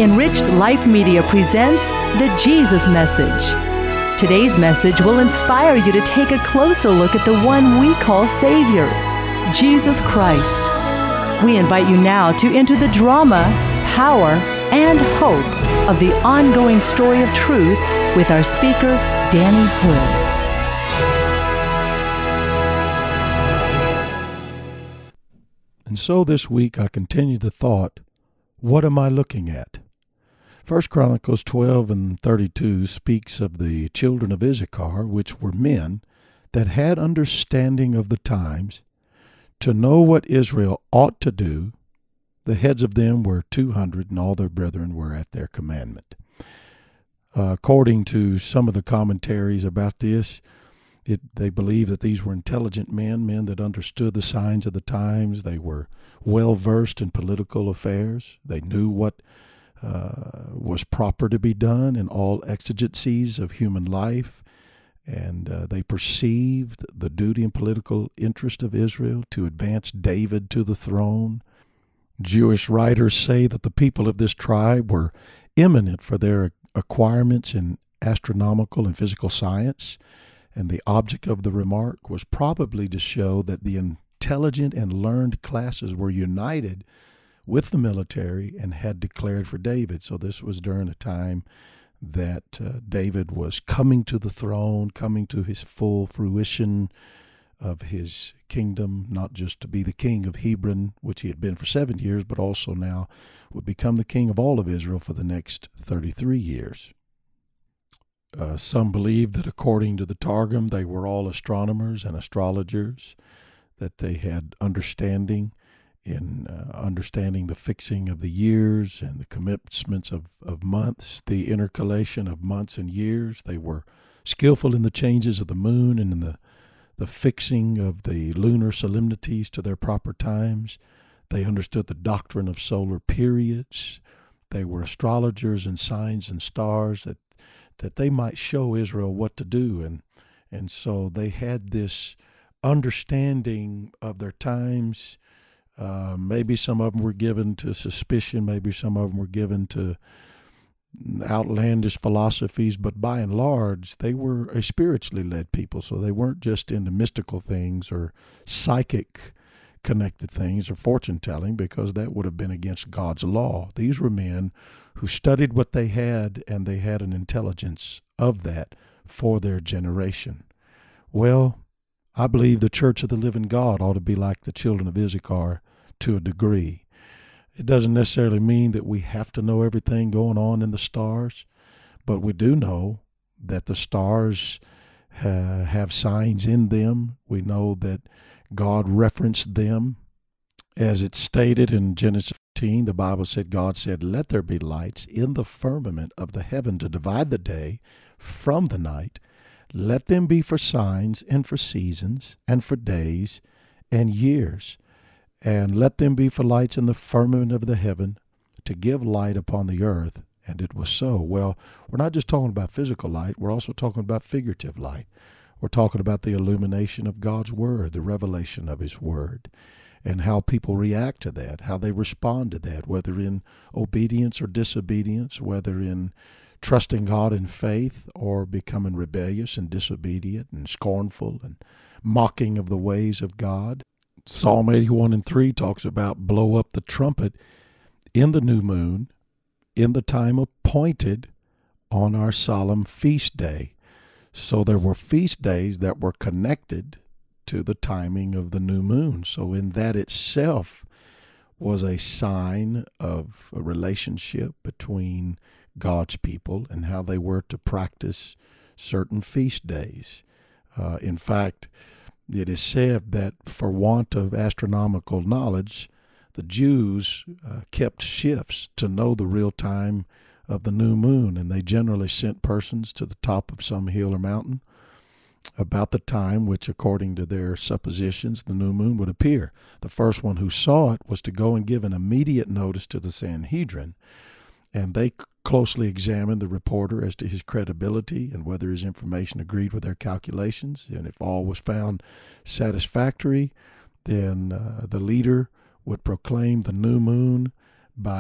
Enriched Life Media presents the Jesus Message. Today's message will inspire you to take a closer look at the one we call Savior, Jesus Christ. We invite you now to enter the drama, power, and hope of the ongoing story of truth with our speaker, Danny Hood. And so this week I continue the thought, what am I looking at? 1 Chronicles 12 and 32 speaks of the children of Issachar, which were men that had understanding of the times, to know what Israel ought to do. The heads of them were 200, and all their brethren were at their commandment. According to some of the commentaries about this, they believe that these were intelligent men that understood the signs of the times. They were well versed in political affairs. They knew what was proper to be done in all exigencies of human life, and they perceived the duty and political interest of Israel to advance David to the throne. Jewish writers say that the people of this tribe were eminent for their acquirements in astronomical and physical science, and the object of the remark was probably to show that the intelligent and learned classes were united with the military and had declared for David. So this was during a time that David was coming to the throne, coming to his full fruition of his kingdom, not just to be the king of Hebron, which he had been for 7 years, but also now would become the king of all of Israel for the next 33 years. Some believe that according to the Targum, they were all astronomers and astrologers, that they had understanding in understanding the fixing of the years and the commencements of months, the intercalation of months and years. They were skillful in the changes of the moon and in the fixing of the lunar solemnities to their proper times. They understood the doctrine of solar periods. They were astrologers and signs and stars that they might show Israel what to do. And so they had this understanding of their times. Maybe some of them were given to suspicion. Maybe some of them were given to outlandish philosophies. But by and large, they were a spiritually led people. So they weren't just into mystical things or psychic connected things or fortune telling, because that would have been against God's law. These were men who studied what they had, and they had an intelligence of that for their generation. Well, I believe the Church of the Living God ought to be like the children of Issachar to a degree. It doesn't necessarily mean that we have to know everything going on in the stars, but we do know that the stars have signs in them. We know that God referenced them. As it's stated in Genesis 15, the Bible said, God said, "Let there be lights in the firmament of the heaven to divide the day from the night. Let them be for signs and for seasons and for days and years. And let them be for lights in the firmament of the heaven to give light upon the earth." And it was so. Well, we're not just talking about physical light. We're also talking about figurative light. We're talking about the illumination of God's Word, the revelation of His Word, and how people react to that, how they respond to that, whether in obedience or disobedience, whether in trusting God in faith or becoming rebellious and disobedient and scornful and mocking of the ways of God. Psalm 81 and 3 talks about blow up the trumpet in the new moon, in the time appointed on our solemn feast day. So there were feast days that were connected to the timing of the new moon. So in that itself was a sign of a relationship between God's people and how they were to practice certain feast days. In fact, it is said that for want of astronomical knowledge, the Jews kept shifts to know the real time of the new moon, and they generally sent persons to the top of some hill or mountain about the time which, according to their suppositions, the new moon would appear. The first one who saw it was to go and give an immediate notice to the Sanhedrin, and they closely examined the reporter as to his credibility and whether his information agreed with their calculations. And if all was found satisfactory, then the leader would proclaim the new moon by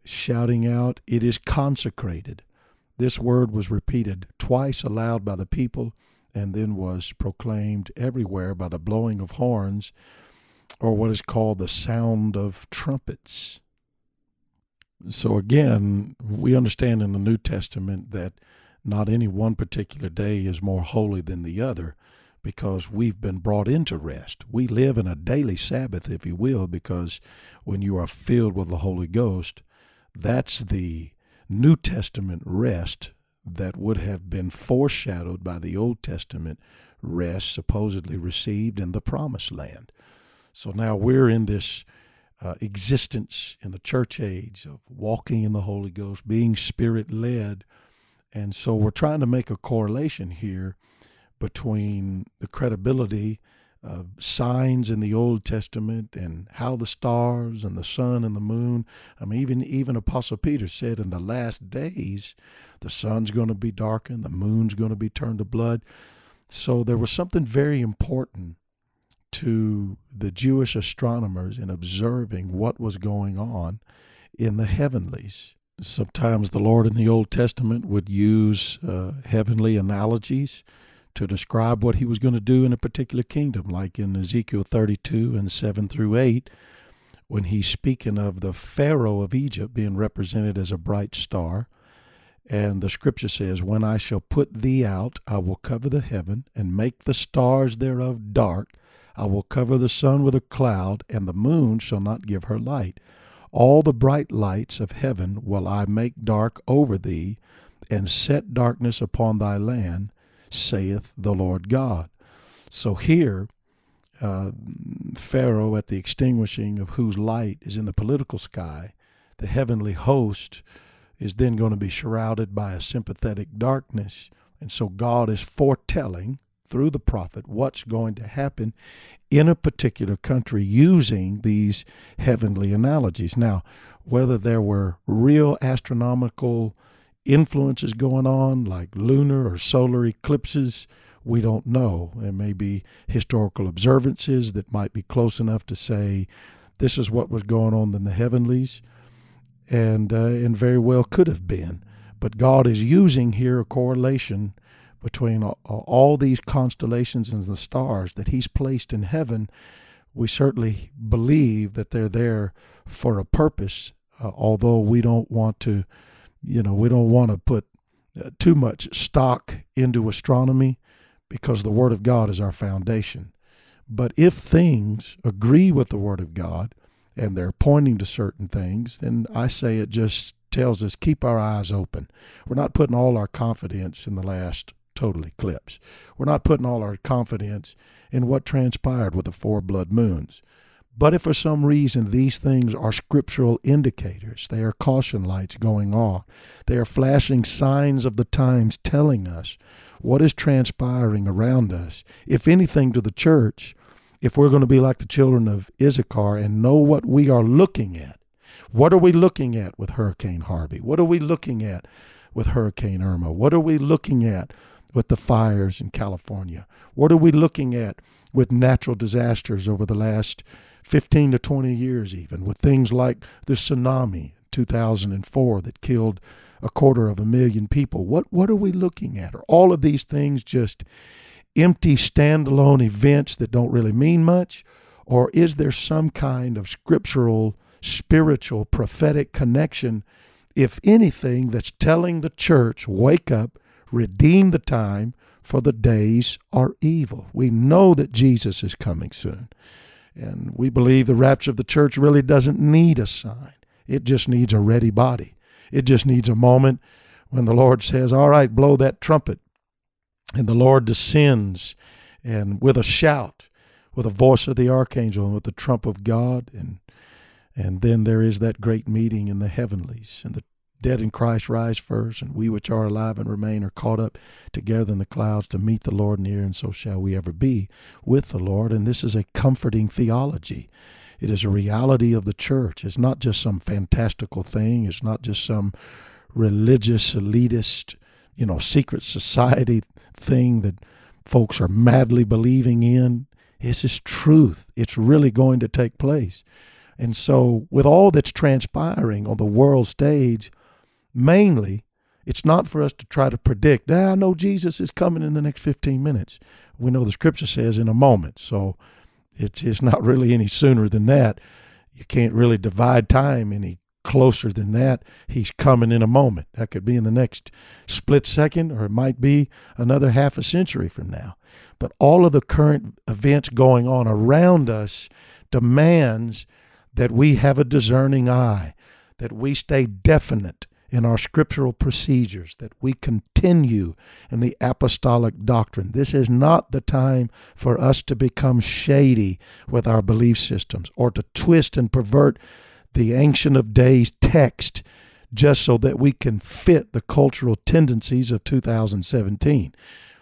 shouting out, "It is consecrated." This word was repeated twice aloud by the people and then was proclaimed everywhere by the blowing of horns, or what is called the sound of trumpets. So again, we understand in the New Testament that not any one particular day is more holy than the other, because we've been brought into rest. We live in a daily Sabbath, if you will, because when you are filled with the Holy Ghost, that's the New Testament rest that would have been foreshadowed by the Old Testament rest supposedly received in the Promised Land. So now we're in this existence in the church age of walking in the Holy Ghost, being Spirit-led, and so we're trying to make a correlation here between the credibility of signs in the Old Testament and how the stars and the sun and the moon, even Apostle Peter said in the last days, the sun's going to be darkened, the moon's going to be turned to blood. So there was something very important to the Jewish astronomers in observing what was going on in the heavenlies. Sometimes the Lord in the Old Testament would use heavenly analogies to describe what he was going to do in a particular kingdom, like in Ezekiel 32 and 7 through 8, when he's speaking of the Pharaoh of Egypt being represented as a bright star. And the scripture says, "When I shall put thee out, I will cover the heaven and make the stars thereof dark. I will cover the sun with a cloud, and the moon shall not give her light. All the bright lights of heaven will I make dark over thee, and set darkness upon thy land, saith the Lord God." So here, Pharaoh, at the extinguishing of whose light is in the political sky, the heavenly host is then going to be shrouded by a sympathetic darkness. And so God is foretelling through the prophet what's going to happen in a particular country using these heavenly analogies. Now, whether there were real astronomical influences going on, like lunar or solar eclipses, we don't know. There may be historical observances that might be close enough to say this is what was going on in the heavenlies, and very well could have been. But God is using here a correlation between all these constellations and the stars that he's placed in heaven. We certainly believe that they're there for a purpose, although we don't want to put too much stock into astronomy, because the Word of God is our foundation. But if things agree with the Word of God and they're pointing to certain things, then I say it just tells us keep our eyes open. We're not putting all our confidence in the last total eclipse. We're not putting all our confidence in what transpired with the 4 blood moons. But if for some reason these things are scriptural indicators, they are caution lights going on, they are flashing signs of the times telling us what is transpiring around us, if anything to the church, if we're going to be like the children of Issachar and know what we are looking at. What are we looking at with Hurricane Harvey? What are we looking at with Hurricane Irma? What are we looking at with the fires in California? What are we looking at with natural disasters over the last 15 to 20 years, even with things like the tsunami in 2004 that killed 250,000 people? What are we looking at? Are all of these things just empty standalone events that don't really mean much? Or is there some kind of scriptural, spiritual, prophetic connection, if anything, that's telling the church, wake up, redeem the time, for the days are evil? We know that Jesus is coming soon. And we believe the rapture of the church really doesn't need a sign. It just needs a ready body. It just needs a moment when the Lord says, all right, blow that trumpet. And the Lord descends, and with a shout, with the voice of the archangel and with the trump of God. And then there is that great meeting in the heavenlies, and the dead in Christ rise first, and we which are alive and remain are caught up together in the clouds to meet the Lord near, and so shall we ever be with the Lord. And this is a comforting theology. It is a reality of the church. It's not just some fantastical thing. It's not just some religious, elitist, secret society thing that folks are madly believing in. This is truth. It's really going to take place. And so with all that's transpiring on the world stage, mainly, it's not for us to try to predict, I know Jesus is coming in the next 15 minutes. We know the scripture says in a moment. So it's not really any sooner than that. You can't really divide time any closer than that. He's coming in a moment. That could be in the next split second, or it might be another half a century from now. But all of the current events going on around us demands that we have a discerning eye, that we stay definite in our scriptural procedures, that we continue in the apostolic doctrine. This is not the time for us to become shady with our belief systems or to twist and pervert the Ancient of Days text just so that we can fit the cultural tendencies of 2017.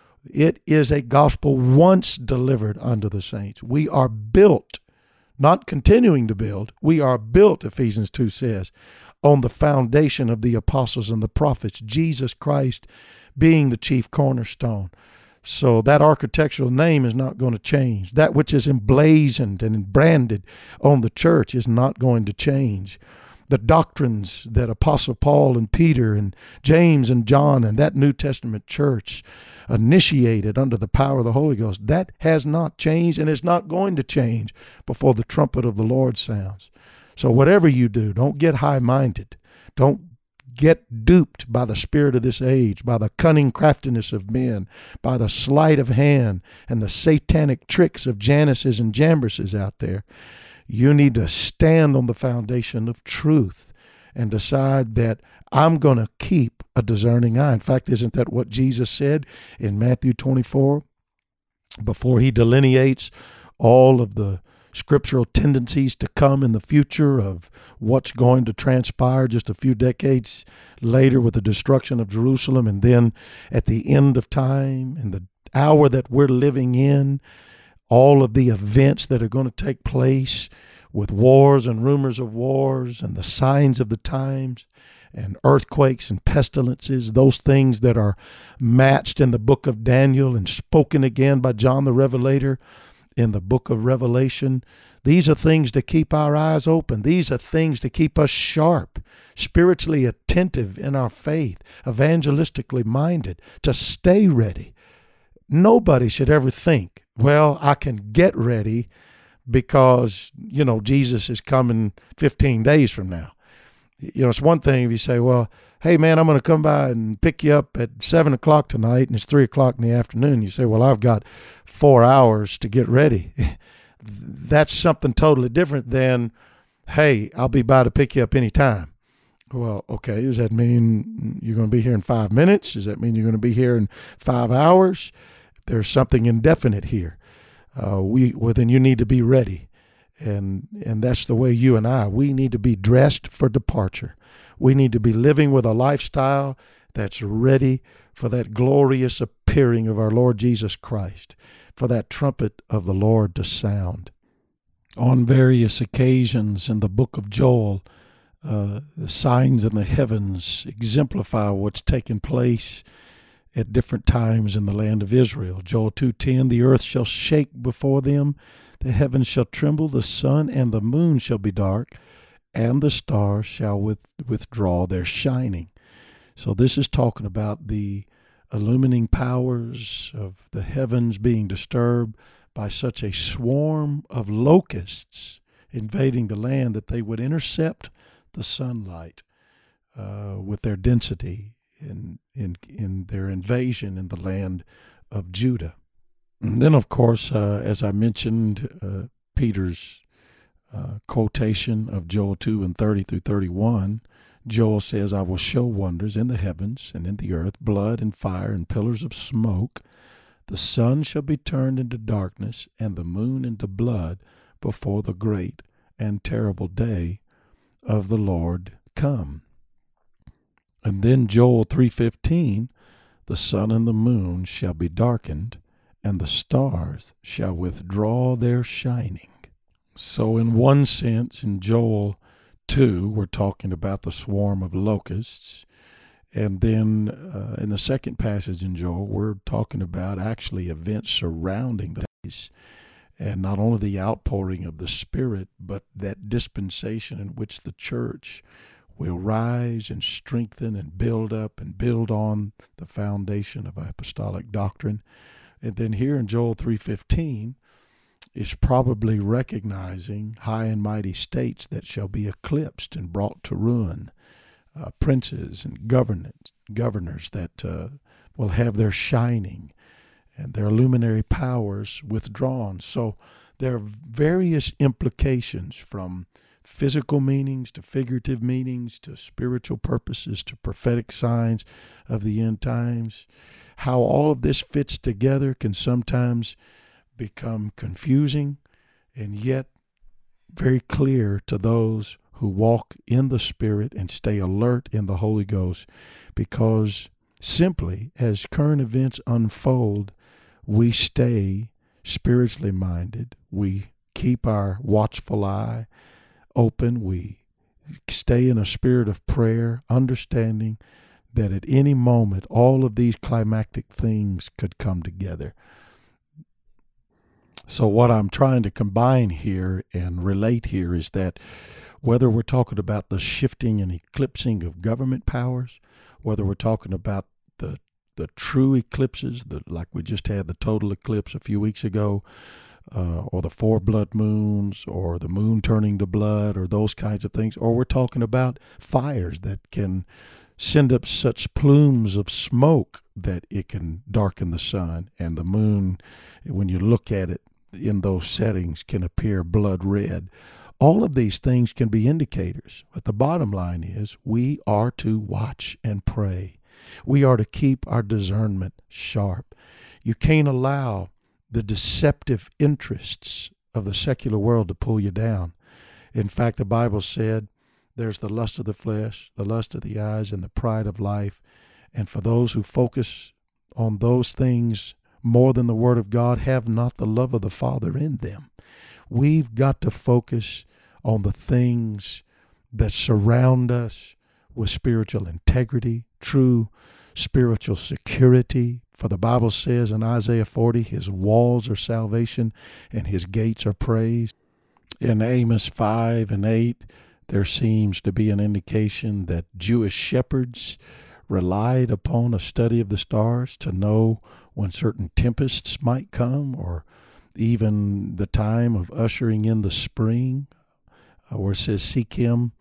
It is a gospel once delivered unto the saints. We are built, not continuing to build, we are built, Ephesians 2 says, on the foundation of the apostles and the prophets, Jesus Christ being the chief cornerstone. So that architectural name is not going to change. That which is emblazoned and branded on the church is not going to change. The doctrines that Apostle Paul and Peter and James and John and that New Testament church initiated under the power of the Holy Ghost, that has not changed and is not going to change before the trumpet of the Lord sounds. So whatever you do, don't get high-minded. Don't get duped by the spirit of this age, by the cunning craftiness of men, by the sleight of hand and the satanic tricks of Jannes's and Jambresses out there. You need to stand on the foundation of truth and decide that I'm going to keep a discerning eye. In fact, isn't that what Jesus said in Matthew 24? Before he delineates all of the scriptural tendencies to come in the future of what's going to transpire just a few decades later with the destruction of Jerusalem, and then at the end of time, in the hour that we're living in, all of the events that are going to take place with wars and rumors of wars and the signs of the times and earthquakes and pestilences, those things that are matched in the book of Daniel and spoken again by John the Revelator in the book of Revelation. These are things to keep our eyes open. These are things to keep us sharp, spiritually attentive in our faith, evangelistically minded, to stay ready. Nobody should ever think, well, I can get ready because, Jesus is coming 15 days from now. It's one thing if you say, well, hey, man, I'm going to come by and pick you up at 7 o'clock tonight, and it's 3 o'clock in the afternoon. You say, well, I've got 4 hours to get ready. That's something totally different than, hey, I'll be by to pick you up anytime. Well, okay, does that mean you're going to be here in 5 minutes? Does that mean you're going to be here in 5 hours? There's something indefinite here. Then you need to be ready. And that's the way you and we need to be dressed for departure. We need to be living with a lifestyle that's ready for that glorious appearing of our Lord Jesus Christ, for that trumpet of the Lord to sound. On various occasions in the book of Joel, the signs in the heavens exemplify what's taking place at different times in the land of Israel. Joel 2:10, the earth shall shake before them, the heavens shall tremble, the sun and the moon shall be dark, and the stars shall withdraw their shining. So this is talking about the illumining powers of the heavens being disturbed by such a swarm of locusts invading the land that they would intercept the sunlight with their density in their invasion in the land of Judah. And then, of course, as I mentioned, Peter's quotation of Joel 2 and 30 through 31, Joel says, I will show wonders in the heavens and in the earth, blood and fire and pillars of smoke. The sun shall be turned into darkness and the moon into blood before the great and terrible day of the Lord come. And then Joel 3:15, the sun and the moon shall be darkened, and the stars shall withdraw their shining. So in one sense, in Joel 2, we're talking about the swarm of locusts. And then in the second passage in Joel, we're talking about actually events surrounding the days. And not only the outpouring of the Spirit, but that dispensation in which the church will rise and strengthen and build up and build on the foundation of apostolic doctrine. And then here in Joel 3:15, is probably recognizing high and mighty states that shall be eclipsed and brought to ruin, princes and governors that will have their shining and their luminary powers withdrawn. So there are various implications, from physical meanings to figurative meanings to spiritual purposes to prophetic signs of the end times. How all of this fits together can sometimes become confusing, and yet very clear to those who walk in the Spirit and stay alert in the Holy Ghost, because simply as current events unfold, we stay spiritually minded. We keep our watchful eye open. We stay in a spirit of prayer, understanding that at any moment all of these climactic things could come together. So what I'm trying to combine here and relate here is that whether we're talking about the shifting and eclipsing of government powers, whether we're talking about the true eclipses, like we just had the total eclipse a few weeks ago, or the 4 blood moons, or the moon turning to blood, or those kinds of things, or we're talking about fires that can send up such plumes of smoke that it can darken the sun, and the moon, when you look at it in those settings, can appear blood red. All of these things can be indicators, but the bottom line is we are to watch and pray. We are to keep our discernment sharp. You can't allow the deceptive interests of the secular world to pull you down. In fact, the Bible said there's the lust of the flesh, the lust of the eyes, and the pride of life. And for those who focus on those things more than the Word of God, have not the love of the Father in them. We've got to focus on the things that surround us with spiritual integrity, true spiritual security. For the Bible says in Isaiah 40, His walls are salvation and His gates are praise. In Amos 5 and 8, there seems to be an indication that Jewish shepherds relied upon a study of the stars to know when certain tempests might come, or even the time of ushering in the spring, where it says, Seek Him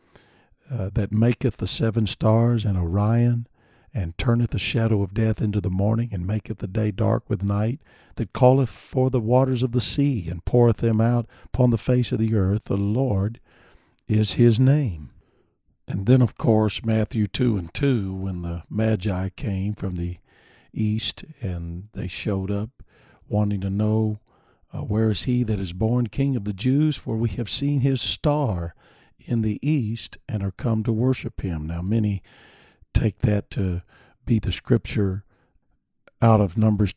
that maketh the 7 stars and Orion, and turneth the shadow of death into the morning, and maketh the day dark with night, that calleth for the waters of the sea, and poureth them out upon the face of the earth. The Lord is His name. And then, of course, Matthew 2:2, when the Magi came from the east, and they showed up wanting to know, where is He that is born King of the Jews? For we have seen His star in the east, and are come to worship Him. Now, many take that to be the scripture out of Numbers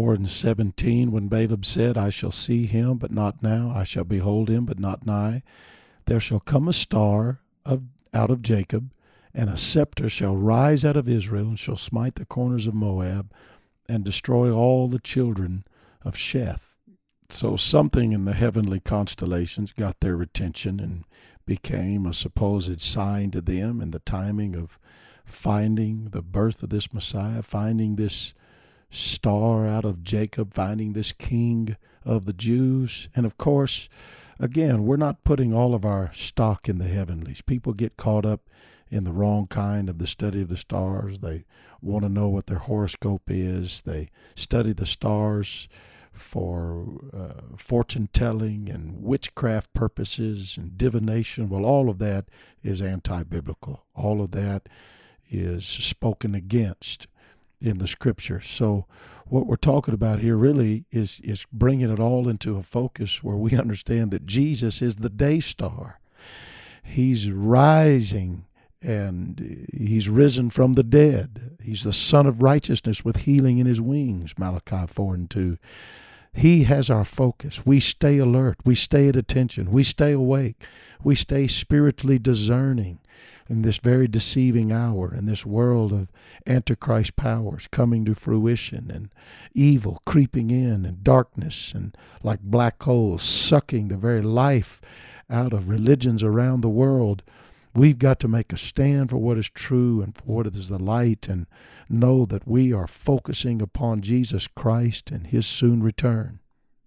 24:17, when Balaam said, I shall see Him, but not now. I shall behold Him, but not nigh. There shall come a star out of Jacob, and a scepter shall rise out of Israel, and shall smite the corners of Moab, and destroy all the children of Sheth. So something in the heavenly constellations got their attention and became a supposed sign to them in the timing of finding the birth of this Messiah, finding this star out of Jacob, finding this King of the Jews. And of course, again, we're not putting all of our stock in the heavenlies. People get caught up in the wrong kind of the study of the stars. They want to know what their horoscope is. They study the stars for fortune-telling and witchcraft purposes and divination. Well, all of that is anti-biblical. All of that is spoken against in the Scripture. So what we're talking about here really is bringing it all into a focus where we understand that Jesus is the day star. He's rising, and He's risen from the dead. He's the Son of Righteousness with healing in His wings, Malachi 4:2. He has our focus. We stay alert. We stay at attention. We stay awake. We stay spiritually discerning in this very deceiving hour, in this world of Antichrist powers coming to fruition and evil creeping in and darkness and like black holes sucking the very life out of religions around the world. We've got to make a stand for what is true and for what is the light, and know that we are focusing upon Jesus Christ and his soon return.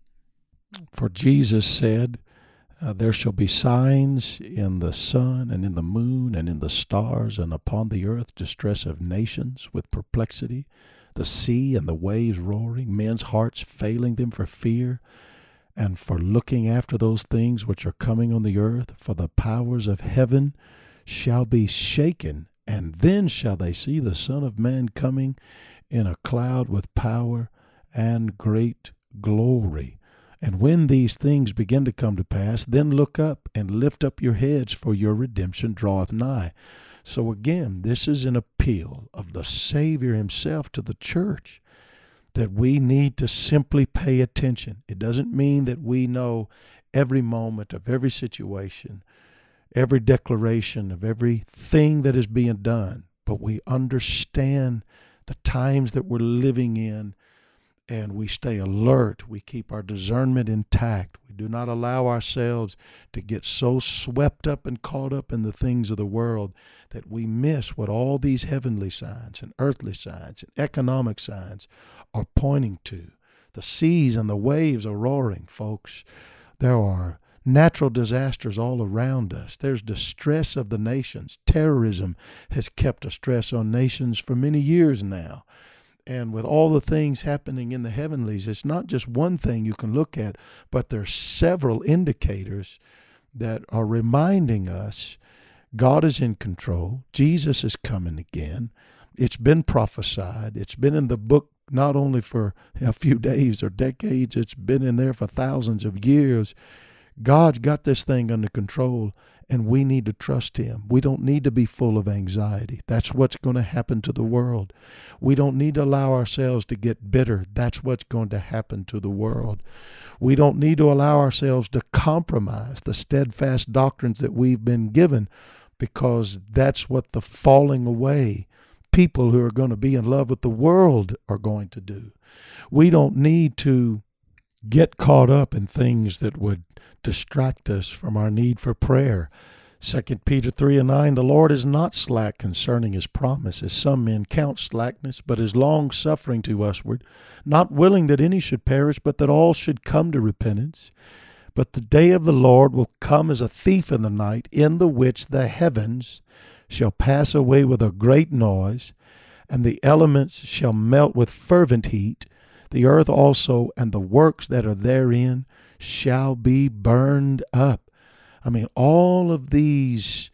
For Jesus said, there shall be signs in the sun and in the moon and in the stars, and upon the earth distress of nations with perplexity, the sea and the waves roaring, men's hearts failing them for fear and for looking after those things which are coming on the earth. For the powers of heaven shall be shaken, and then shall they see the Son of Man coming in a cloud with power and great glory. And when these things begin to come to pass, then look up and lift up your heads, for your redemption draweth nigh. So again, this is an appeal of the Savior himself to the church, that we need to simply pay attention. It doesn't mean that we know every moment of every situation, every declaration of everything that is being done, but we understand the times that we're living in, and we stay alert. We keep our discernment intact. We do not allow ourselves to get so swept up and caught up in the things of the world that we miss what all these heavenly signs and earthly signs and economic signs are pointing to. The seas and the waves are roaring, folks. There are natural disasters all around us. There's distress of the nations. Terrorism has kept a stress on nations for many years now. And with all the things happening in the heavenlies, it's not just one thing you can look at, but there's several indicators that are reminding us God is in control. Jesus is coming again. It's been prophesied. It's been in the book not only for a few days or decades. It's been in there for thousands of years. God's got this thing under control, and we need to trust him. We don't need to be full of anxiety. That's what's going to happen to the world. We don't need to allow ourselves to get bitter. That's what's going to happen to the world. We don't need to allow ourselves to compromise the steadfast doctrines that we've been given, because that's what the falling away people who are going to be in love with the world are going to do. We don't need to get caught up in things that would distract us from our need for prayer. 2 Peter 3:9, the Lord is not slack concerning his promise, as some men count slackness, but is long-suffering to usward, not willing that any should perish, but that all should come to repentance. But the day of the Lord will come as a thief in the night, in the which the heavens shall pass away with a great noise, and the elements shall melt with fervent heat. The earth also and the works that are therein shall be burned up. I mean, all of these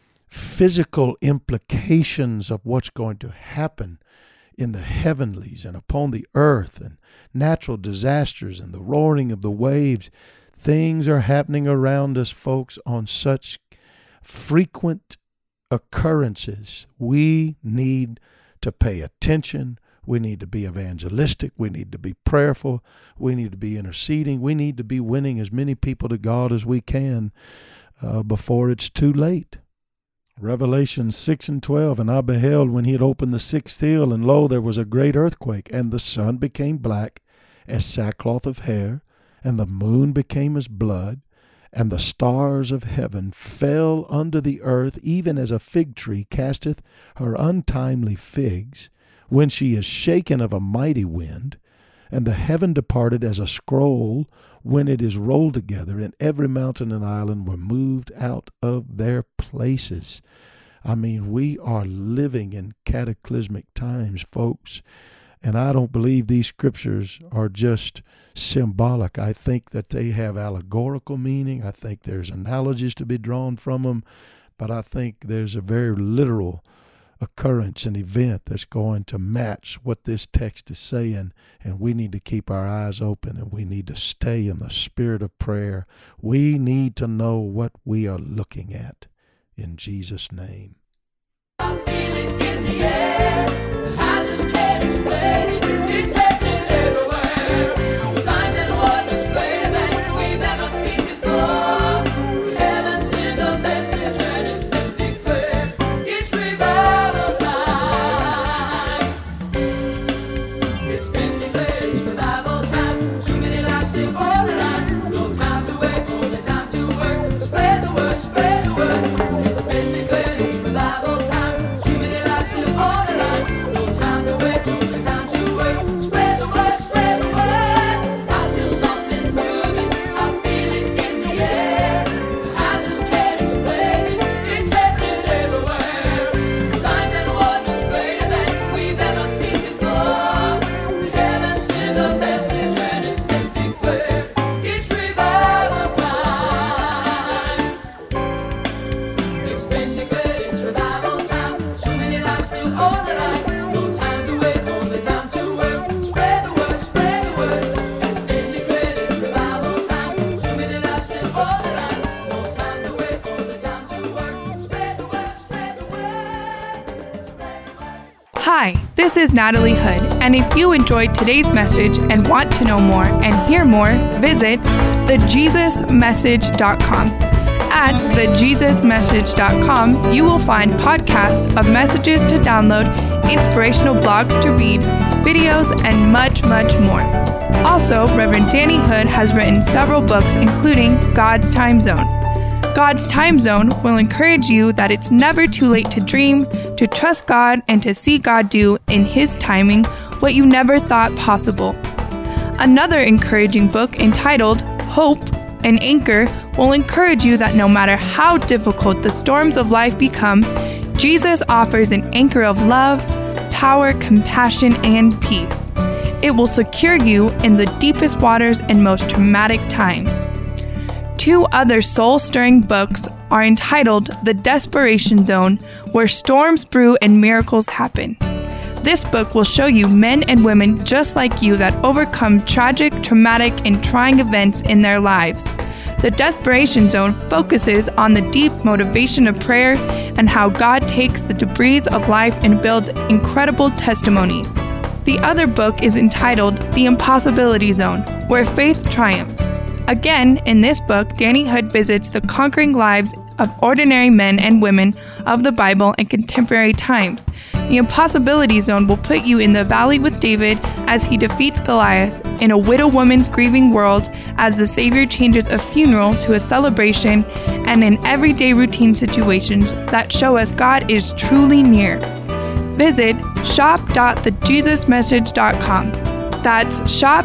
physical implications of what's going to happen in the heavenlies and upon the earth, and natural disasters and the roaring of the waves, things are happening around us, folks, on such frequent occurrences. We need to pay attention. We need to be evangelistic. We need to be prayerful. We need to be interceding. We need to be winning as many people to God as we can before it's too late. Revelation 6:12, and I beheld when he had opened the sixth seal, and lo, there was a great earthquake, and the sun became black as sackcloth of hair, and the moon became as blood, and the stars of heaven fell unto the earth, even as a fig tree casteth her untimely figs, when she is shaken of a mighty wind. And the heaven departed as a scroll when it is rolled together, and every mountain and island were moved out of their places. I mean, we are living in cataclysmic times, folks. And I don't believe these scriptures are just symbolic. I think that they have allegorical meaning. I think there's analogies to be drawn from them. But I think there's a very literal occurrence, an event that's going to match what this text is saying. And we need to keep our eyes open, and we need to stay in the spirit of prayer. We need to know what we are looking at. In Jesus' name. I feel it in the air. I just can't explain it. It's happening everywhere. Signs Hi, this is Natalie Hood, and if you enjoyed today's message and want to know more and hear more, visit thejesusmessage.com. At thejesusmessage.com, you will find podcasts of messages to download, inspirational blogs to read, videos, and much, much more. Also, Reverend Danny Hood has written several books, including God's Time Zone. God's Time Zone will encourage you that it's never too late to dream, to trust God, and to see God do in His timing what you never thought possible. Another encouraging book entitled Hope, an Anchor, will encourage you that no matter how difficult the storms of life become, Jesus offers an anchor of love, power, compassion, and peace. It will secure you in the deepest waters and most traumatic times. Two other soul-stirring books are entitled The Desperation Zone, Where Storms Brew and Miracles Happen. This book will show you men and women just like you that overcome tragic, traumatic, and trying events in their lives. The Desperation Zone focuses on the deep motivation of prayer and how God takes the debris of life and builds incredible testimonies. The other book is entitled The Impossibility Zone, Where Faith Triumphs. Again, in this book, Danny Hood visits the conquering lives of ordinary men and women of the Bible in contemporary times. The Impossibility Zone will put you in the valley with David as he defeats Goliath, in a widow woman's grieving world as the Savior changes a funeral to a celebration, and in everyday routine situations that show us God is truly near. Visit shop.thejesusmessage.com. That's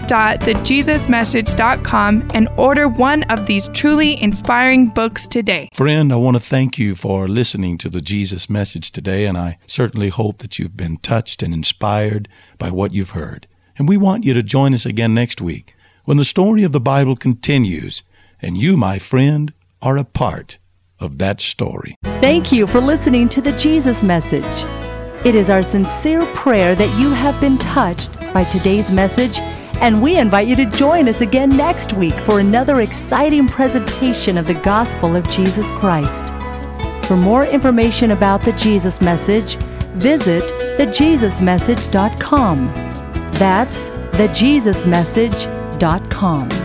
shop.thejesusmessage.com and order one of these truly inspiring books today. Friend, I want to thank you for listening to the Jesus Message today, and I certainly hope that you've been touched and inspired by what you've heard. And we want you to join us again next week when the story of the Bible continues, and you, my friend, are a part of that story. Thank you for listening to the Jesus Message. It is our sincere prayer that you have been touched by today's message, and we invite you to join us again next week for another exciting presentation of the gospel of Jesus Christ. For more information about the Jesus Message, visit thejesusmessage.com. That's thejesusmessage.com.